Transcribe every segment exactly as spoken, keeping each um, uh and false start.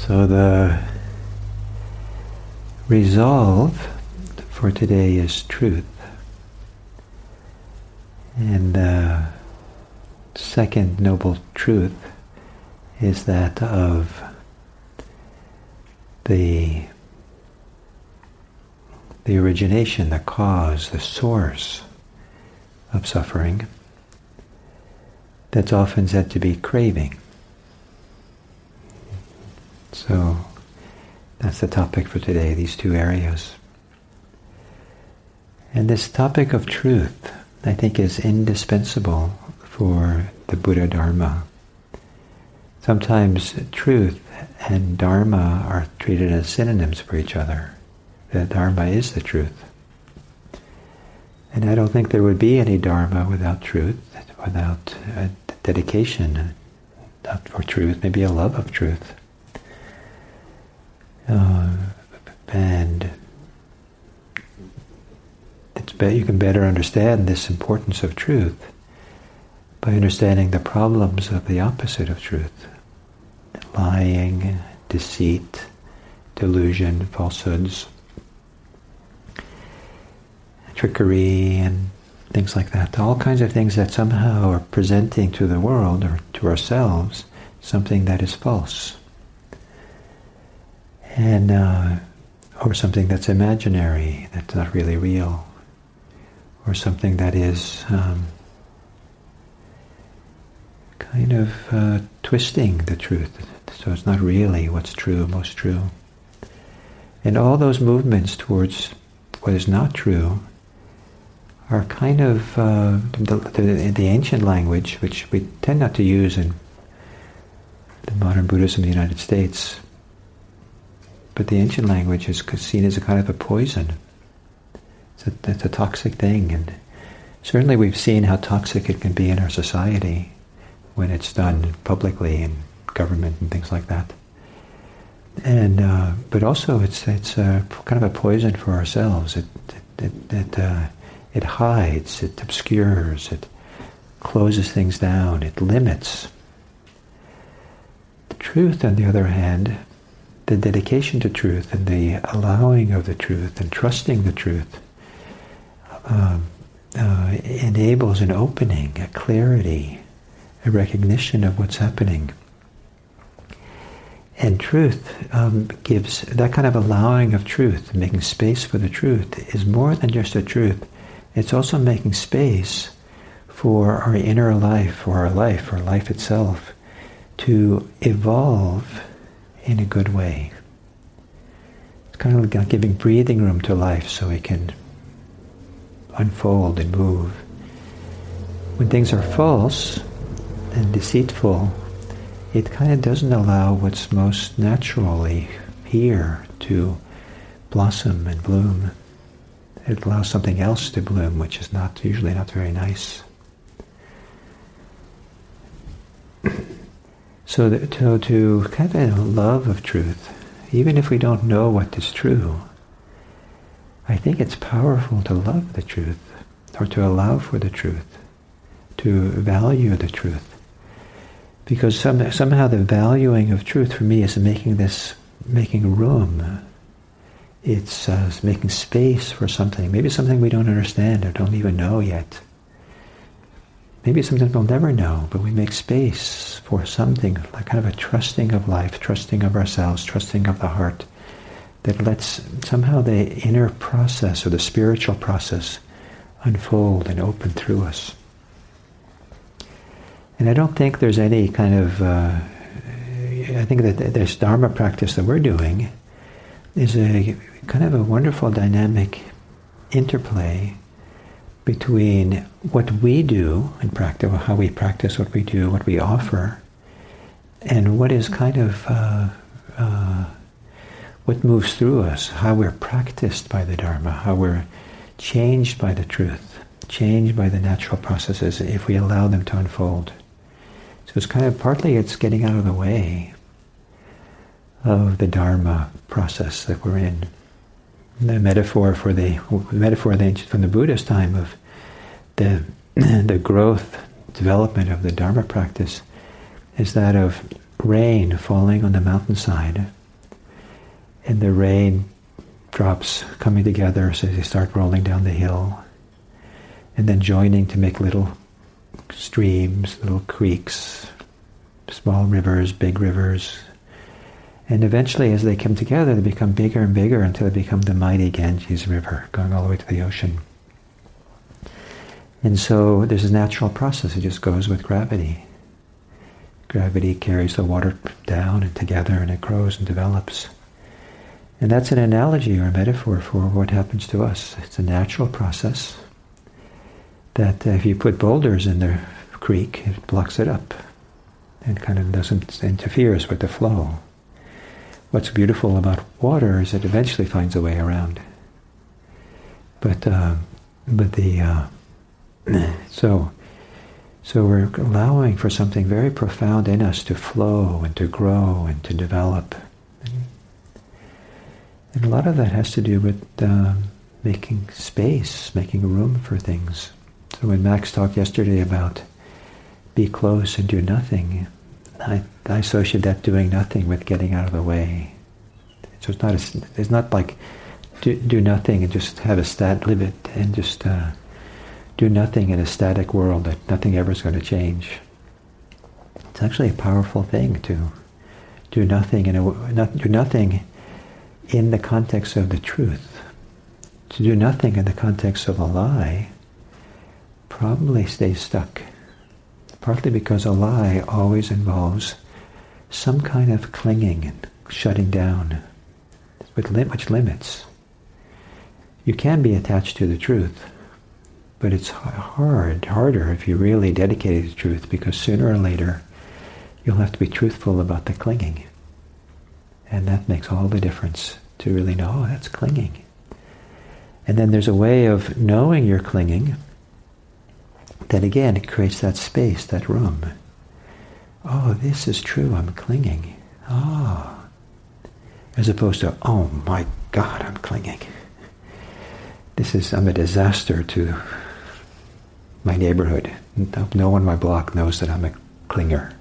So the resolve for today is truth. And the second noble truth is that of the the origination, the cause, the source of suffering that's often said to be craving. So that's the topic for today, these two areas. And this topic of truth, I think, is indispensable for the Buddha Dharma. Sometimes truth and Dharma are treated as synonyms for each other. The Dharma is the truth. And I don't think there would be any Dharma without truth, without a dedication, not for truth, maybe a love of truth. Uh, and it's be- you can better understand this importance of truth by understanding the problems of the opposite of truth. Lying, deceit, delusion, falsehoods, trickery, and things like that. All kinds of things that somehow are presenting to the world or to ourselves something that is false. And uh, or something that's imaginary, that's not really real, or something that is um, kind of uh, twisting the truth, so it's not really what's true, most true. And all those movements towards what is not true are kind of uh, the, the, the ancient language, which we tend not to use in the modern Buddhism in the United States. But the ancient language is seen as a kind of a poison. It's a, it's a toxic thing, and certainly we've seen how toxic it can be in our society when it's done publicly in government and things like that. And uh, but also it's it's a, kind of a poison for ourselves. It it it it, uh, it hides, it obscures, it closes things down, it limits. The truth, on the other hand, the dedication to truth and the allowing of the truth and trusting the truth um, uh, enables an opening, a clarity, a recognition of what's happening. And truth um, gives, that kind of allowing of truth, making space for the truth, is more than just a truth. It's also making space for our inner life, for our life, or life itself, to evolve in a good way. It's kind of like giving breathing room to life so it can unfold and move. When things are false and deceitful, it kind of doesn't allow what's most naturally here to blossom and bloom. It allows something else to bloom, which is not usually not very nice. So that, to, to kind of a love of truth, even if we don't know what is true, I think it's powerful to love the truth, or to allow for the truth, to value the truth. Because some, somehow the valuing of truth for me is making this, making room. It's uh, making space for something, maybe something we don't understand or don't even know yet. Maybe it's something we'll never know, but we make space for something, like kind of a trusting of life, trusting of ourselves, trusting of the heart, that lets somehow the inner process or the spiritual process unfold and open through us. And I don't think there's any kind of, uh, I think that this Dharma practice that we're doing is a kind of a wonderful dynamic interplay between what we do and practice, how we practice what we do, what we offer, and what is kind of uh, uh, what moves through us, how we're practiced by the Dharma, how we're changed by the truth, changed by the natural processes if we allow them to unfold. So it's kind of partly it's getting out of the way of the Dharma process that we're in. The metaphor for the metaphor from the Buddha's time of the the growth, development of the Dharma practice is that of rain falling on the mountainside, and the rain drops coming together as they start rolling down the hill, and then joining to make little streams, little creeks, small rivers, big rivers. And eventually, as they come together, they become bigger and bigger until they become the mighty Ganges River, going all the way to the ocean. And so there's a natural process. It just goes with gravity. Gravity carries the water down and together, and it grows and develops. And that's an analogy or a metaphor for what happens to us. It's a natural process that uh, if you put boulders in the creek, it blocks it up and kind of doesn't interferes with the flow. What's beautiful about water is it eventually finds a way around. But uh, but the uh, so so we're allowing for something very profound in us to flow and to grow and to develop. And a lot of that has to do with uh, making space, making room for things. So when Max talked yesterday about be close and do nothing, I, I associate that doing nothing with getting out of the way. So it's not a, it's not like do, do nothing and just have a stat, live it and just uh, do nothing in a static world that nothing ever is going to change. It's actually a powerful thing to do nothing in a not do nothing in the context of the truth. To do nothing in the context of a lie probably stays stuck. Partly because a lie always involves some kind of clinging and shutting down, with lim- which limits. You can be attached to the truth, but it's hard, harder if you're really dedicated to truth, because sooner or later you'll have to be truthful about the clinging. And that makes all the difference to really know, oh, that's clinging. And then there's a way of knowing you're clinging that again, it creates that space, that room. Oh, this is true, I'm clinging. Ah. As opposed to, oh my God, I'm clinging. This is, I'm a disaster to my neighborhood. No one on my block knows that I'm a clinger.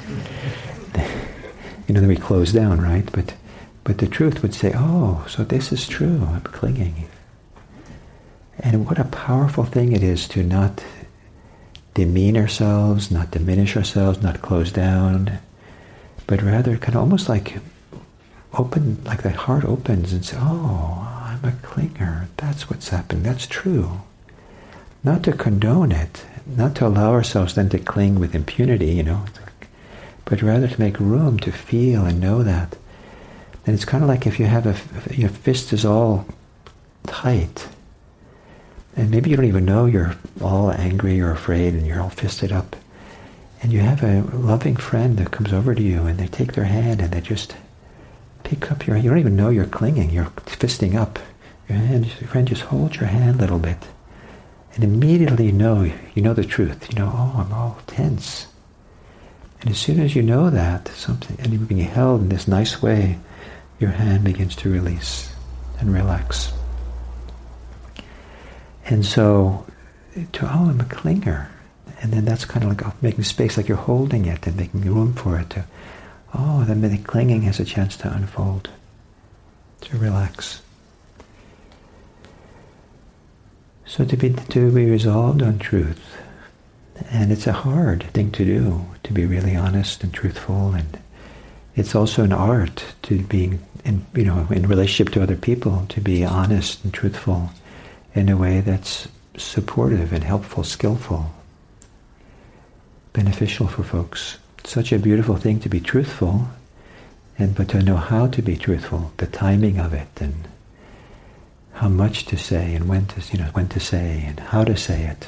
You know, then we close down, right? But but the truth would say, oh, so this is true, I'm clinging. And what a powerful thing it is to not demean ourselves, not diminish ourselves, not close down, but rather kind of almost like open, like the heart opens and say, oh, I'm a clinger, that's what's happening, that's true. Not to condone it, not to allow ourselves then to cling with impunity, you know, but rather to make room to feel and know that. And it's kind of like if you have a, your fist is all tight, and maybe you don't even know you're all angry or afraid and you're all fisted up, and you have a loving friend that comes over to you and they take their hand and they just pick up your, you don't even know you're clinging, you're fisting up. Your hand, your friend just holds your hand a little bit, and immediately you know, you know the truth. You know, oh, I'm all tense. And as soon as you know that, something, and you're being held in this nice way, your hand begins to release and relax. And so, to, oh, I'm a clinger. And then that's kind of like oh, making space, like you're holding it and making room for it to, oh, then the clinging has a chance to unfold, to relax. So to be, to be resolved on truth, and it's a hard thing to do, to be really honest and truthful, and it's also an art to being, in, you know, in relationship to other people, to be honest and truthful in a way that's supportive and helpful, skillful, beneficial for folks. Such a beautiful thing to be truthful, and but to know how to be truthful, the timing of it, and how much to say, and when to, you know, when to say, and how to say it.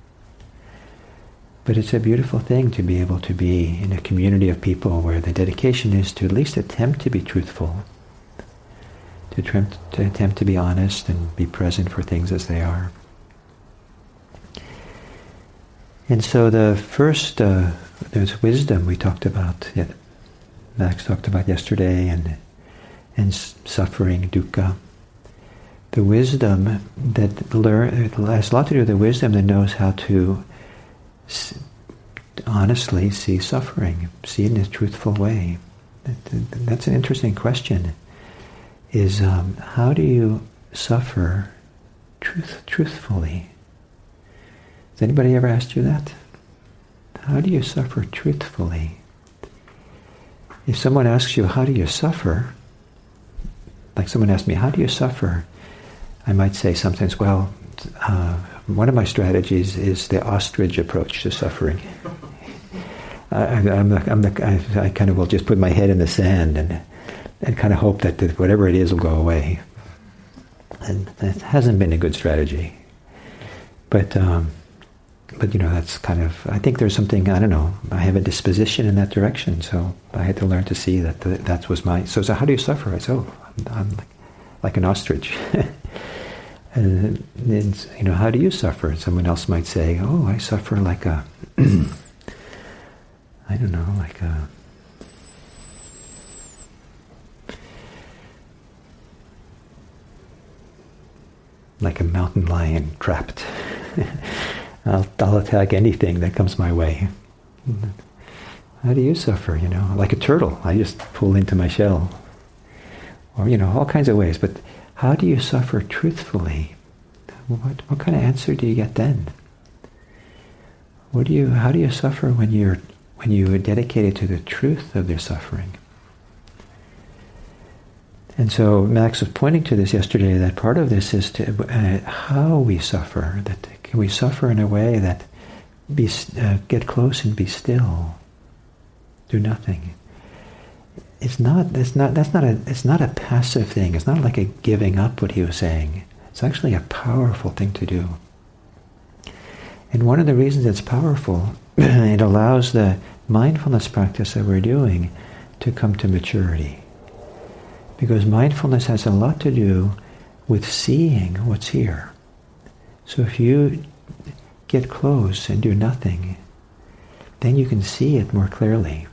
But it's a beautiful thing to be able to be in a community of people where the dedication is to at least attempt to be truthful, to attempt to, attempt to be honest and be present for things as they are. And so the first, uh, there's wisdom we talked about, yeah, Max talked about yesterday, and and suffering, dukkha. The wisdom that learn, it has a lot to do with the wisdom that knows how to honestly see suffering, see it in a truthful way. That's an interesting question. Is um, how do you suffer truth truthfully? Has anybody ever asked you that? How do you suffer truthfully? If someone asks you, how do you suffer? Like someone asked me, how do you suffer? I might say sometimes, well, uh, one of my strategies is the ostrich approach to suffering. I, I'm the, I'm the, I, I kind of will just put my head in the sand and and kind of hope that the, whatever it is will go away. And it hasn't been a good strategy. But, um, but you know, that's kind of, I think there's something, I don't know, I have a disposition in that direction, so I had to learn to see that the, that was my, so, so how do you suffer? I said, oh, I'm, I'm like, like an ostrich. And, and, you know, how do you suffer? Someone else might say, oh, I suffer like a, I don't know, like a, like a mountain lion trapped. I'll, I'll attack anything that comes my way. How do you suffer, you know? Like a turtle, I just pull into my shell. Or, you know, all kinds of ways. But how do you suffer truthfully? What, what kind of answer do you get then? What do you, how do you suffer when you're, when you are dedicated to the truth of their suffering? And so Max was pointing to this yesterday, that part of this is to uh, how we suffer. That can we suffer in a way that be uh, get close and be still, do nothing. It's not. It's not. That's not a. It's not a passive thing. It's not like a giving up. What he was saying. It's actually a powerful thing to do. And one of the reasons it's powerful, it allows the mindfulness practice that we're doing to come to maturity. Because mindfulness has a lot to do with seeing what's here. So if you get close and do nothing, then you can see it more clearly.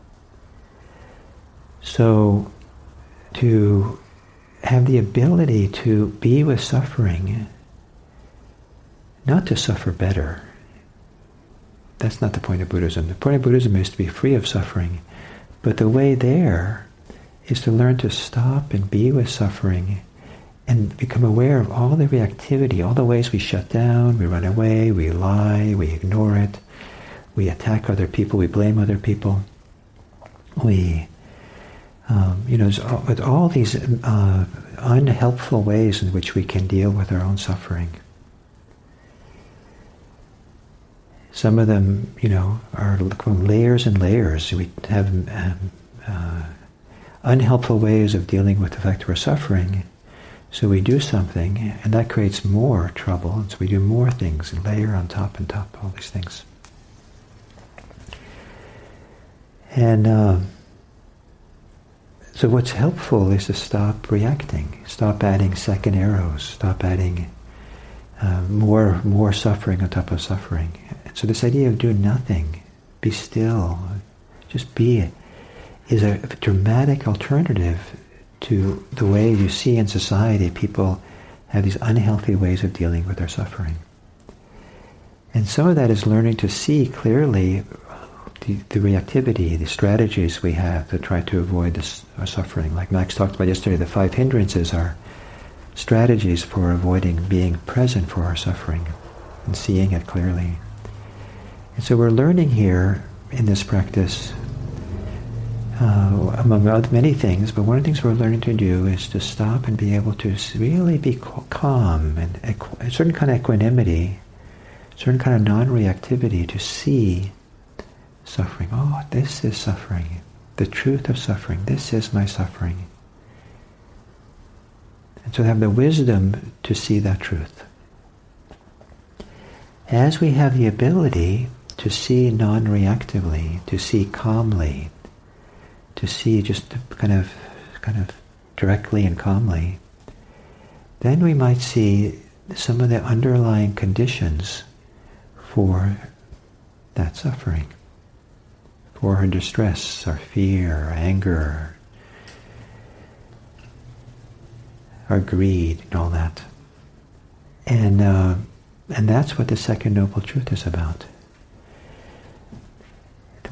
So to have the ability to be with suffering, not to suffer better, that's not the point of Buddhism. The point of Buddhism is to be free of suffering. But the way there is to learn to stop and be with suffering and become aware of all the reactivity, all the ways we shut down, we run away, we lie, we ignore it, we attack other people, we blame other people. We, um, you know, all, with all these uh, unhelpful ways in which we can deal with our own suffering. Some of them, you know, are layers and layers. We have um, uh, unhelpful ways of dealing with the fact that we're suffering. So we do something, and that creates more trouble, and so we do more things, and layer on top and top, all these things. And uh, so what's helpful is to stop reacting, stop adding second arrows, stop adding uh, more more suffering on top of suffering. And so this idea of doing nothing, be still, just be, is a dramatic alternative to the way you see in society people have these unhealthy ways of dealing with their suffering. And some of that is learning to see clearly the, the reactivity, the strategies we have to try to avoid this our suffering. Like Max talked about yesterday, the five hindrances are strategies for avoiding being present for our suffering and seeing it clearly. And so we're learning here in this practice, uh, among other, many things, but one of the things we're learning to do is to stop and be able to really be calm and equ- a certain kind of equanimity, certain kind of non-reactivity, to see suffering. Oh, this is suffering. The truth of suffering. This is my suffering. And so have the wisdom to see that truth. As we have the ability to see non-reactively, to see calmly, to see just kind of, kind of directly and calmly, then we might see some of the underlying conditions for that suffering, for our distress, our fear, our anger, our greed, and all that. And uh, and that's what the second noble truth is about.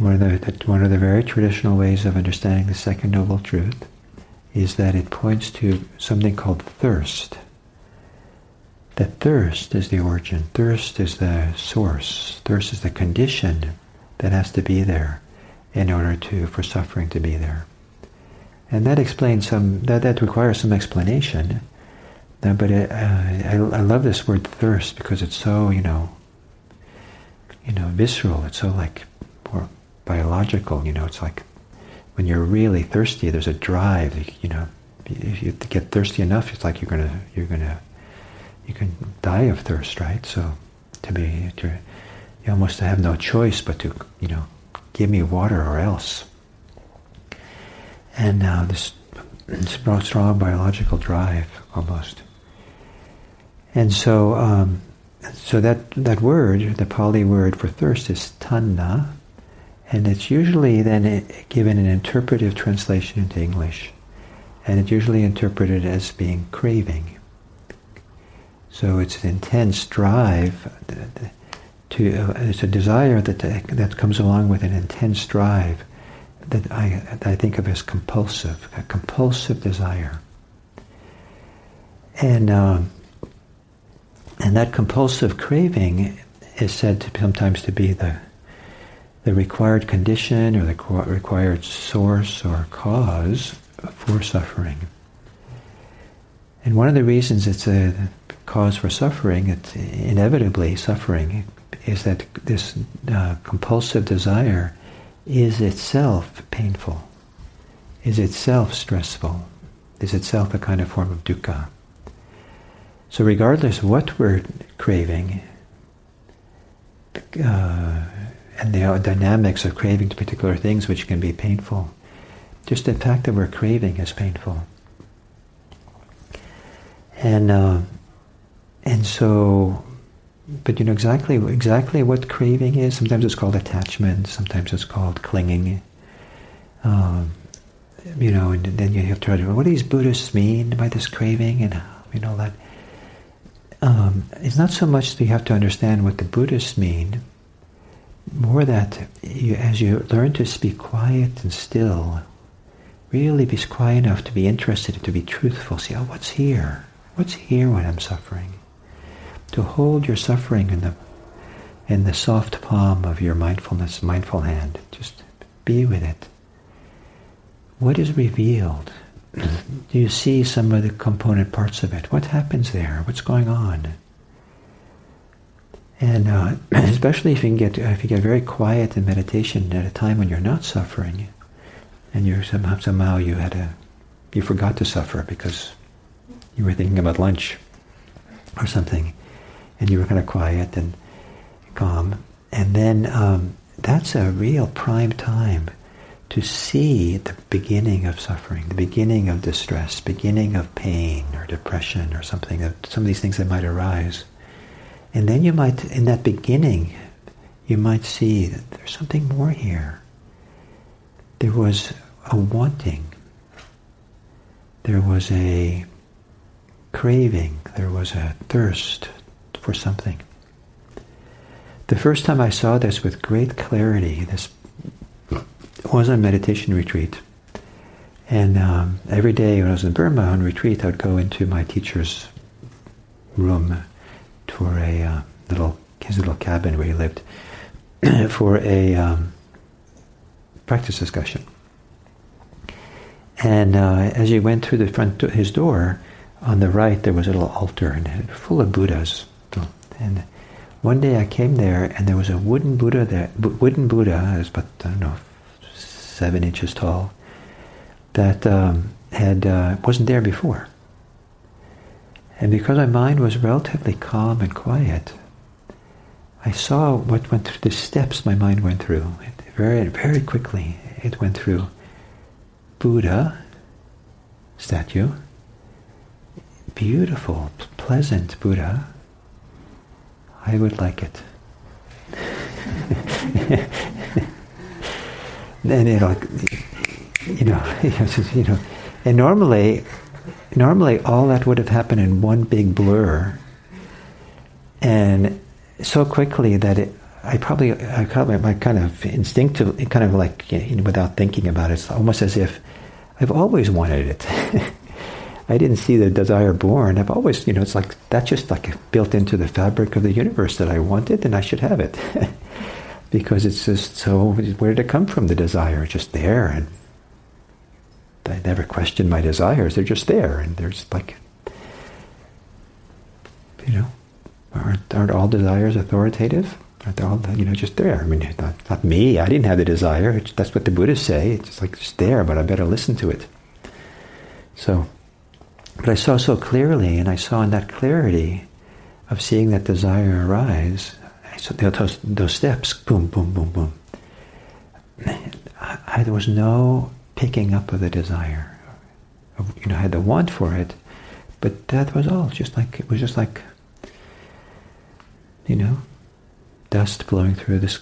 one of the, the one of the very traditional ways of understanding the Second Noble Truth is that it points to something called thirst. That thirst is the origin. Thirst is the source. Thirst is the condition that has to be there in order to for suffering to be there. And that explains some. That that requires some explanation. Uh, but it, uh, I, I love this word thirst because it's so you know. You know, visceral. It's so like more biological. You know, it's like when you're really thirsty, there's a drive. You know, if you get thirsty enough, it's like you're gonna you're gonna you can die of thirst, right? So to be to you almost have no choice but to you know give me water or else. And now uh, this strong, strong biological drive almost. And so. Um, So that, that word, the Pali word for thirst is tanha, and it's usually then given an interpretive translation into English, and it's usually interpreted as being craving. So it's an intense drive to, uh, it's a desire that that comes along with an intense drive that I, that I think of as compulsive, a compulsive desire. And um, And that compulsive craving is said to sometimes to be the the required condition or the required source or cause for suffering. And one of the reasons it's a cause for suffering, it's inevitably suffering, is that this uh, compulsive desire is itself painful, is itself stressful, is itself a kind of form of dukkha. So regardless of what we're craving, uh, and the dynamics of craving to particular things which can be painful, just the fact that we're craving is painful. And uh, and so, but you know exactly exactly what craving is. Sometimes it's called attachment. Sometimes it's called clinging. Um, you know, and then you have to try to, what do these Buddhists mean by this craving, and you know that. Um, it's not so much that you have to understand what the Buddhists mean, more that you, as you learn to be quiet and still, really be quiet enough to be interested, to be truthful, see, oh, what's here? What's here when I'm suffering? To hold your suffering in the in the soft palm of your mindfulness, mindful hand. Just be with it. What is revealed? Do you see some of the component parts of it? What happens there? What's going on? And uh, especially if you can get if you get very quiet in meditation at a time when you're not suffering, and you're somehow somehow you had a you forgot to suffer because you were thinking about lunch or something, and you were kind of quiet and calm, and then um, that's a real prime time to see the beginning of suffering, the beginning of distress, beginning of pain or depression or something, that, some of these things that might arise. And then you might, in that beginning, you might see that there's something more here. There was a wanting. There was a craving. There was a thirst for something. The first time I saw this with great clarity, this was on meditation retreat. And um, every day when I was in Burma on retreat, I would go into my teacher's room for a uh, little, his little cabin where he lived, for a um, practice discussion. And uh, as you went through the front do- his door, on the right there was a little altar and full of Buddhas. And one day I came there and there was a wooden Buddha there, b- wooden Buddha, it was about, I don't know, seven inches tall, that um, had uh, wasn't there before. And because my mind was relatively calm and quiet, I saw what went through the steps my mind went through. It very, very quickly, it went through Buddha, statue, beautiful, pleasant Buddha. I would like it. And it like, you know, you know, and normally, normally all that would have happened in one big blur, and so quickly that it, I probably, I probably, my kind of instinctively, kind of like, you know, without thinking about it, it's almost as if I've always wanted it. I didn't see the desire born. I've always, you know, it's like, that's just like built into the fabric of the universe that I wanted, and I should have it. Because it's just so, where did it come from, the desire? It's just there, and I never question my desires. They're just there, and there's like, you know, aren't, aren't all desires authoritative? Aren't they all, you know, just there? I mean, not, not me. I didn't have the desire. It's, that's what the Buddhists say. It's just like, just there, but I better listen to it. So, but I saw so clearly, and I saw in that clarity of seeing that desire arise, I saw those, those steps, boom, boom, boom, boom. I, I, there was no picking up of the desire. You know, I had the want for it, but that was all. Just like, it was just like, you know, dust blowing through this,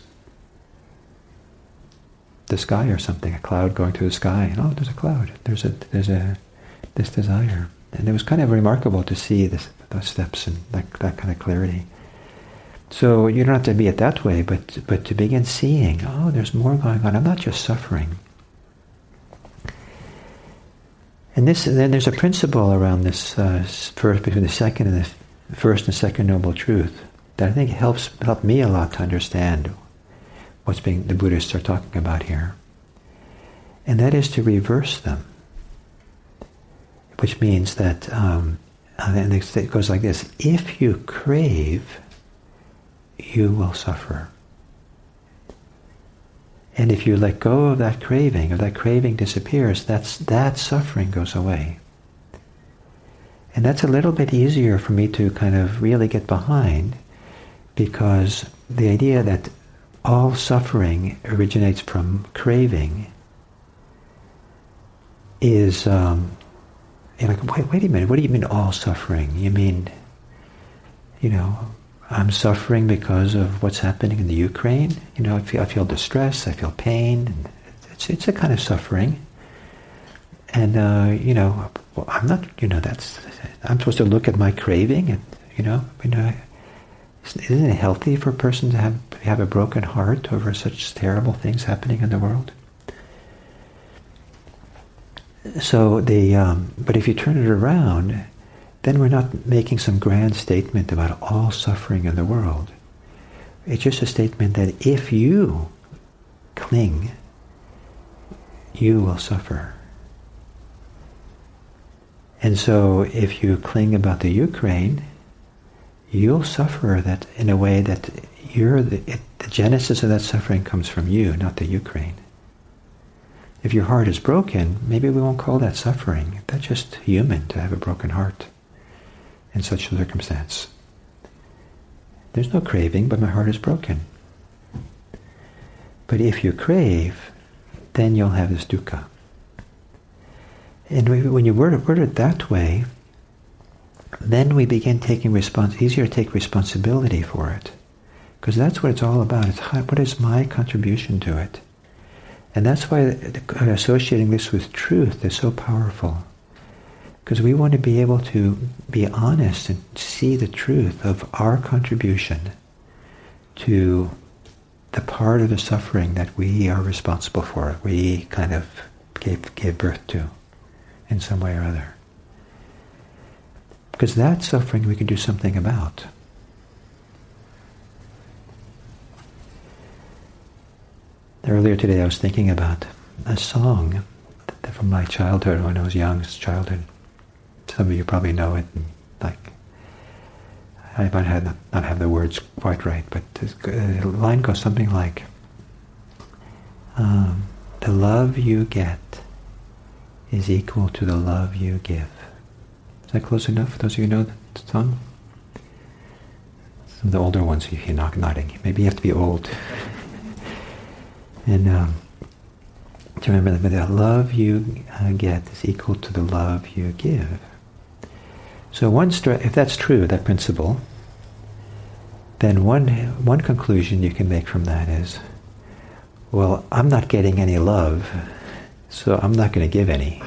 the sky or something, a cloud going through the sky, and oh, there's a cloud. There's a, there's a, this desire. And it was kind of remarkable to see this, those steps and that, that kind of clarity. So you don't have to be it that way, but but to begin seeing, oh, there's more going on. I'm not just suffering. And this, then there's a principle around this uh, first, between the second and the first and second noble truth that I think helps helped me a lot to understand what's being the Buddhists are talking about here, and that is to reverse them. Which means that, um, and it goes like this: if you crave, you will suffer. And if you let go of that craving, or that craving disappears, that's, that suffering goes away. And that's a little bit easier for me to kind of really get behind, because the idea that all suffering originates from craving is, um, you're like, wait, wait a minute, what do you mean all suffering? You mean, you know, I'm suffering because of what's happening in the Ukraine. You know, I feel, I feel distress, I feel pain. And it's, it's a kind of suffering. And, uh, you know, well, I'm not, you know, that's, I'm supposed to look at my craving and, you know, you know, isn't it healthy for a person to have, have a broken heart over such terrible things happening in the world? So the, um, but if you turn it around, then we're not making some grand statement about all suffering in the world. It's just a statement that if you cling, you will suffer. And so if you cling about the Ukraine, you'll suffer that in a way that you're the, it, the genesis of that suffering comes from you, not the Ukraine. If your heart is broken, maybe we won't call that suffering. That's just human to have a broken heart in such a circumstance. There's no craving, but my heart is broken. But if you crave, then you'll have this dukkha. And when you word it, word it that way, then we begin taking respons- easier to take responsibility for it. Because that's what it's all about. It's how, what is my contribution to it? And that's why associating this with truth is so powerful. Because we want to be able to be honest and see the truth of our contribution to the part of the suffering that we are responsible for, we kind of gave, gave birth to in some way or other. Because that suffering we can do something about. Earlier today I was thinking about a song from my childhood, when I was young, childhood. Some of you probably know it. And like, I might have not, not have the words quite right, but the line goes something like, um, the love you get is equal to the love you give. Is that close enough for those of you who know the song? Some of the older ones, you're not nodding. Maybe you have to be old. And um, to remember that the love you uh, get is equal to the love you give. So one stra- if that's true, that principle, then one one conclusion you can make from that is, well, I'm not getting any love, so I'm not going to give any.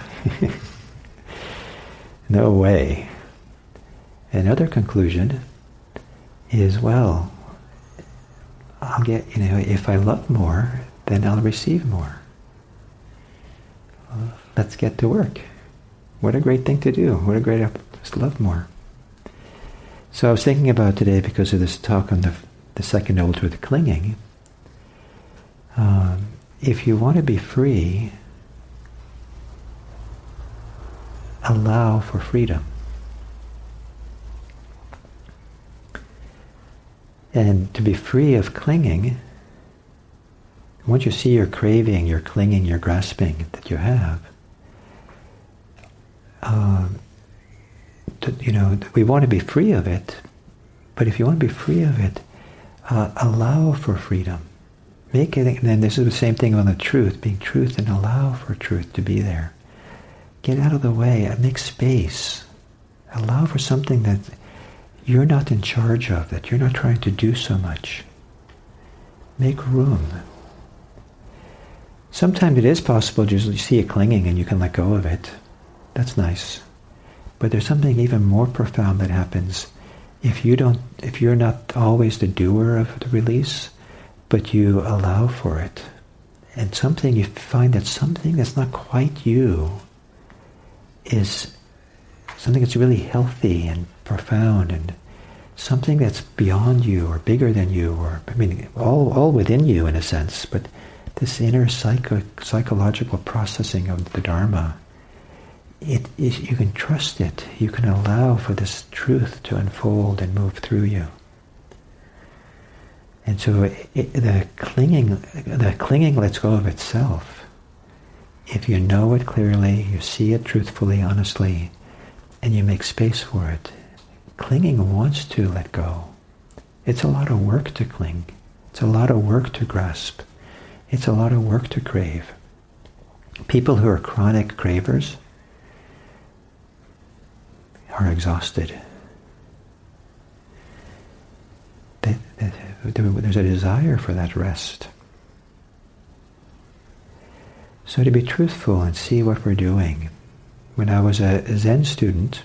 No way. Another conclusion is, well, I'll get, you know, if I love more, then I'll receive more. Well, let's get to work. What a great thing to do. What a great, just love more. So I was thinking about today, because of this talk on the, the second noble truth, clinging. Um, if you want to be free, allow for freedom. And to be free of clinging, once you see your craving, your clinging, your grasping that you have, uh, to, you know, we want to be free of it, but if you want to be free of it, uh, allow for freedom. Make it, and then this is the same thing on the truth, being truth, and allow for truth to be there. Get out of the way and make space. Allow for something that you're not in charge of, that you're not trying to do so much. Make room. Sometimes it is possible just to see it clinging and you can let go of it. That's nice. But there's something even more profound that happens if you don't, if you're not always the doer of the release, but you allow for it. And something, you find that something that's not quite you is something that's really healthy and profound, and something that's beyond you or bigger than you, or I mean, all all within you in a sense, but this inner psycho, psychological processing of the Dharma, it, it you can trust it. You can allow for this truth to unfold and move through you. And so it, it, the clinging, the clinging lets go of itself. If you know it clearly, you see it truthfully, honestly, and you make space for it. Clinging wants to let go. It's a lot of work to cling. It's a lot of work to grasp. It's a lot of work to crave. People who are chronic cravers are exhausted. They, they, there's a desire for that rest. So to be truthful and see what we're doing. When I was a Zen student,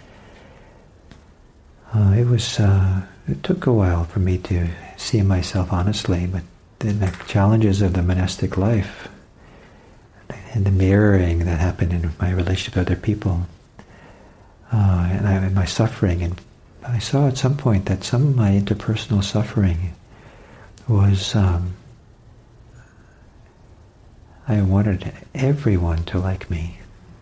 uh, it was uh, it took a while for me to see myself honestly, but then the challenges of the monastic life and the mirroring that happened in my relationship with other people, uh, and, I, and my suffering, and I saw at some point that some of my interpersonal suffering was um, I wanted everyone to like me.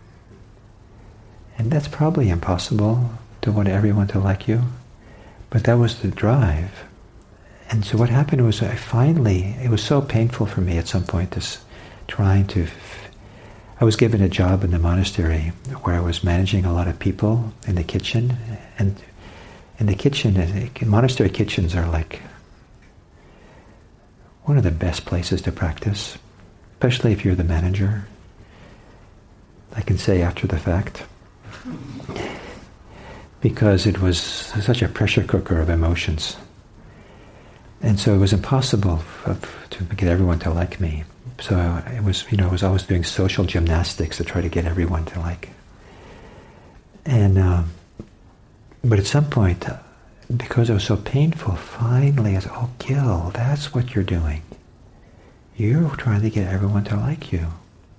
And that's probably impossible, to want everyone to like you. But that was the drive. And so what happened was I finally, it was so painful for me at some point, this trying to, f- I was given a job in the monastery where I was managing a lot of people in the kitchen. And in the kitchen, monastery kitchens are like one of the best places to practice, especially if you're the manager. I can say after the fact. Because it was such a pressure cooker of emotions. And so it was impossible f- to get everyone to like me. So it was, you know, I was always doing social gymnastics to try to get everyone to like. And, um, but at some point, because it was so painful, finally I said, oh, Gil, that's what you're doing. You're trying to get everyone to like you.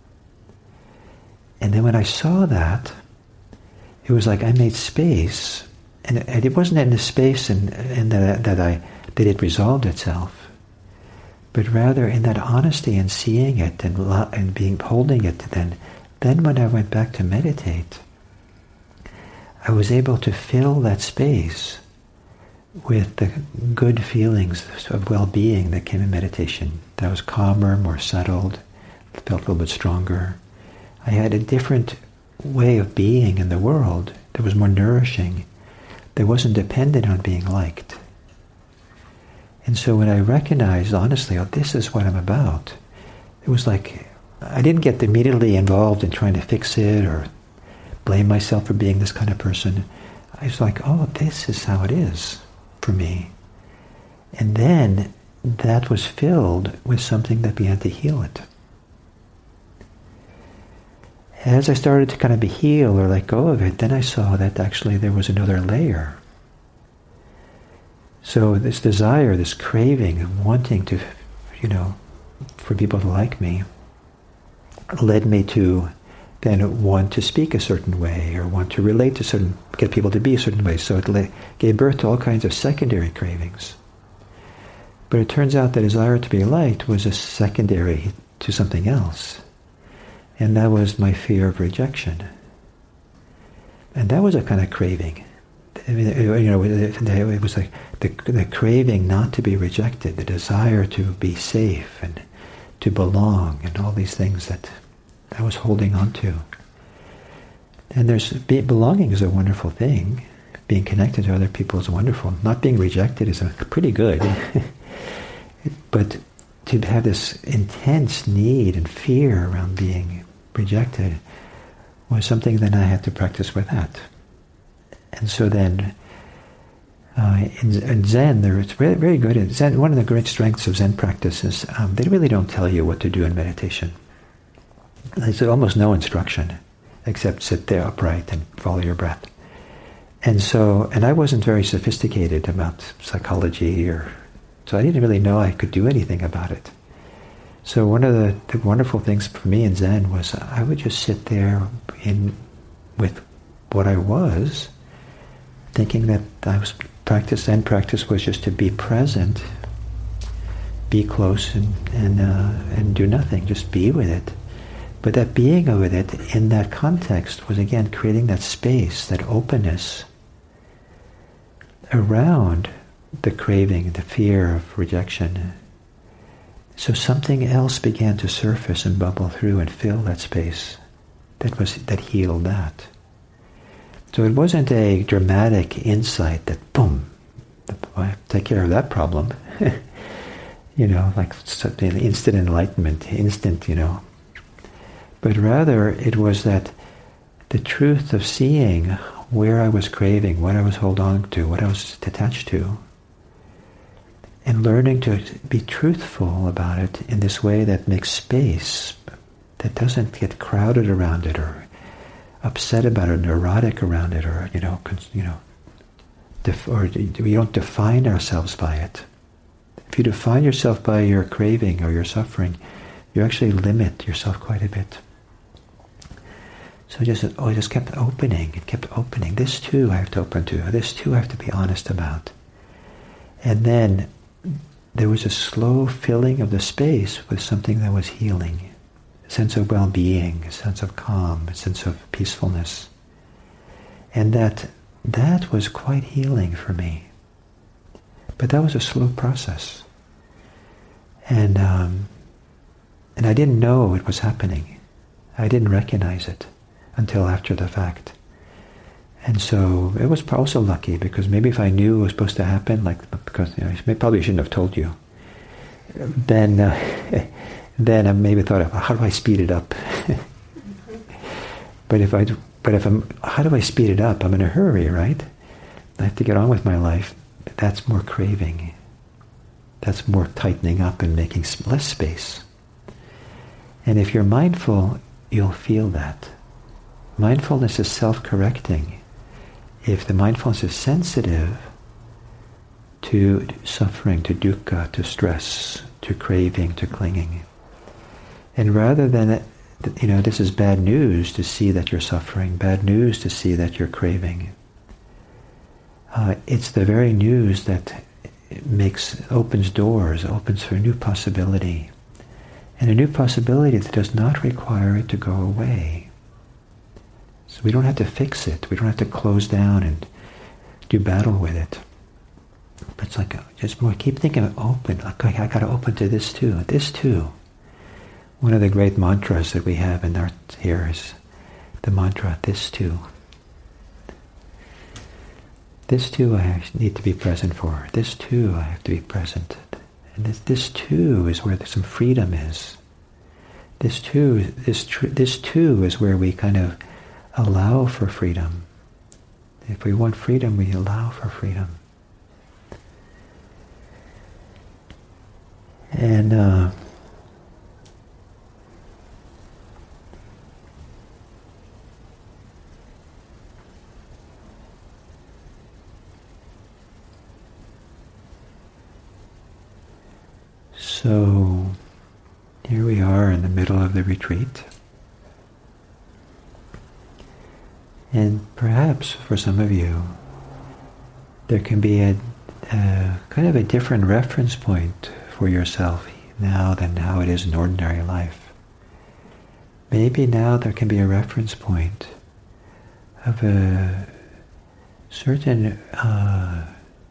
And then when I saw that, it was like I made space, and it, it wasn't in the space and, and that, that I that it resolved itself, but rather in that honesty and seeing it and and being holding it. Then, then when I went back to meditate, I was able to fill that space with the good feelings of well-being that came in meditation. That was calmer, more settled, felt a little bit stronger. I had a different way of being in the world that was more nourishing, that wasn't dependent on being liked. And so when I recognized honestly, oh, this is what I'm about, it was like I didn't get immediately involved in trying to fix it or blame myself for being this kind of person. I was like, oh, this is how it is for me. And then that was filled with something that began to heal it. As I started to kind of be healed or let go of it, then I saw that actually there was another layer. So this desire, this craving of wanting to, you know, for people to like me, led me to then want to speak a certain way or want to relate to certain, get people to be a certain way. So it le- gave birth to all kinds of secondary cravings. But it turns out the desire to be liked was a secondary to something else. And that was my fear of rejection. And that was a kind of craving. I mean, you know, it was like the, the craving not to be rejected, the desire to be safe and to belong, and all these things that I was holding on to. And there's belonging is a wonderful thing. Being connected to other people is wonderful. Not being rejected is a, pretty good. But to have this intense need and fear around being rejected was something that I had to practice with that. And so then, uh, in, in Zen, there it's very, very good at Zen. One of the great strengths of Zen practice is um, they really don't tell you what to do in meditation. There's almost no instruction, except sit there upright and follow your breath. And so, and I wasn't very sophisticated about psychology, or so I didn't really know I could do anything about it. So one of the, the wonderful things for me in Zen was I would just sit there in with what I was, thinking that I was practice. Zen practice was just to be present, be close, and and uh, and do nothing, just be with it. But that being with it in that context was again creating that space, that openness around the craving, the fear of rejection. So something else began to surface and bubble through and fill that space that was that healed that. So it wasn't a dramatic insight that, boom, I take care of that problem. You know, like instant enlightenment, instant, you know. But rather it was that the truth of seeing where I was craving, what I was holding on to, what I was attached to, and learning to be truthful about it in this way that makes space, that doesn't get crowded around it or upset about it, neurotic around it, or you know, cons- you know, def- or we don't define ourselves by it. If you define yourself by your craving or your suffering, you actually limit yourself quite a bit. So just oh, it just kept opening. It kept opening. This too I have to open to. This too I have to be honest about. And then there was a slow filling of the space with something that was healing. A sense of well-being, a sense of calm, a sense of peacefulness. And that that was quite healing for me. But that was a slow process. And um, and I didn't know it was happening. I didn't recognize it until after the fact. And so it was also lucky, because maybe if I knew it was supposed to happen, like because you know, I probably shouldn't have told you, then uh, then I maybe thought of how do I speed it up. But if I but if I'm how do I speed it up? I'm in a hurry, right? I have to get on with my life. That's more craving. That's more tightening up and making less space. And if you're mindful, you'll feel that. Mindfulness is self-correcting. If the mindfulness is sensitive to suffering, to dukkha, to stress, to craving, to clinging, and rather than, you know, this is bad news to see that you're suffering, bad news to see that you're craving, uh, it's the very news that makes, opens doors, opens for a new possibility, and a new possibility that does not require it to go away. So we don't have to fix it. We don't have to close down and do battle with it. But it's like, just more, keep thinking of open. Like, I got to open to this too. This too. One of the great mantras that we have in our here is the mantra, this too. This too I need to be present for. This too I have to be present. And this, this too is where some freedom is. This too, this, tr- this too is where we kind of allow for freedom. If we want freedom, we allow for freedom. And uh, So here we are in the middle of the retreat. And perhaps for some of you, there can be a, a kind of a different reference point for yourself now than how it is in ordinary life. Maybe now there can be a reference point of a certain uh,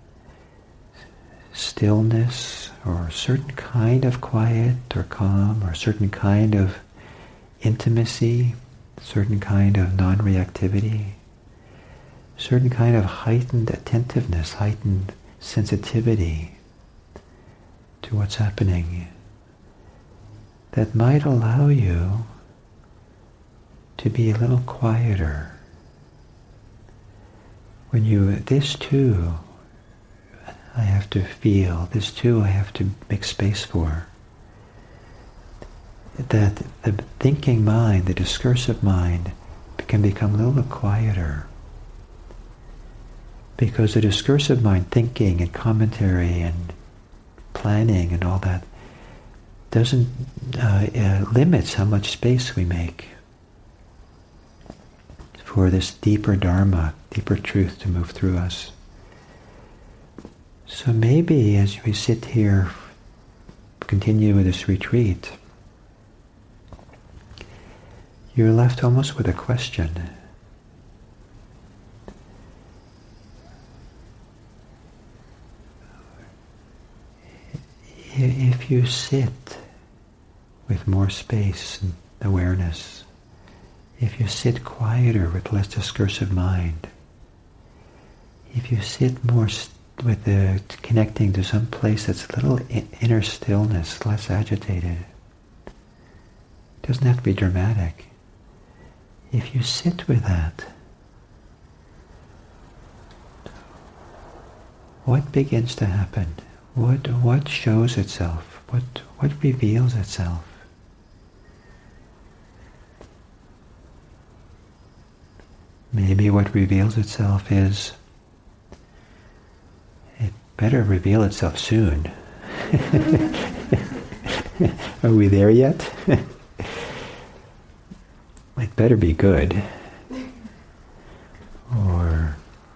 stillness, or a certain kind of quiet or calm, or a certain kind of intimacy, certain kind of non-reactivity, certain kind of heightened attentiveness, heightened sensitivity to what's happening, that might allow you to be a little quieter. When you, this too, I have to feel, this too I have to make space for. That the thinking mind, the discursive mind, can become a little quieter. Because the discursive mind, thinking and commentary and planning and all that, doesn't, uh, uh, limits how much space we make for this deeper Dharma, deeper truth to move through us. So maybe as we sit here, continue with this retreat, you're left almost with a question. If you sit with more space and awareness, if you sit quieter with less discursive mind, if you sit more st- with the connecting to some place that's a little in- inner stillness, less agitated, it doesn't have to be dramatic. If you sit with that, what begins to happen? What what shows itself? What what reveals itself? Maybe what reveals itself is, it better reveal itself soon. Are we there yet? It better be good. Or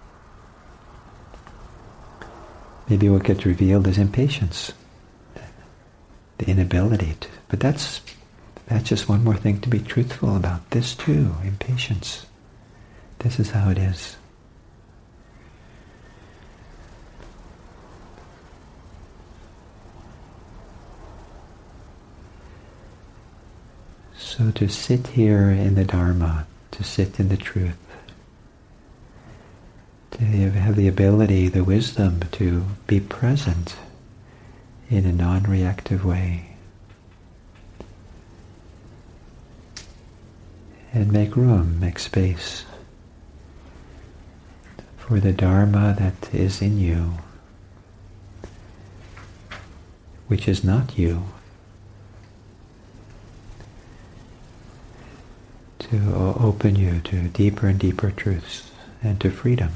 maybe what gets revealed is impatience, the inability to. But that's that's just one more thing to be truthful about. This too, impatience. This is how it is. So to sit here in the Dharma, to sit in the truth, to have the ability, the wisdom to be present in a non-reactive way, and make room, make space for the Dharma that is in you, which is not you, to open you to deeper and deeper truths and to freedom.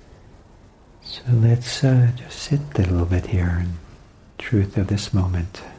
So let's uh, just sit a little bit here in truth of this moment.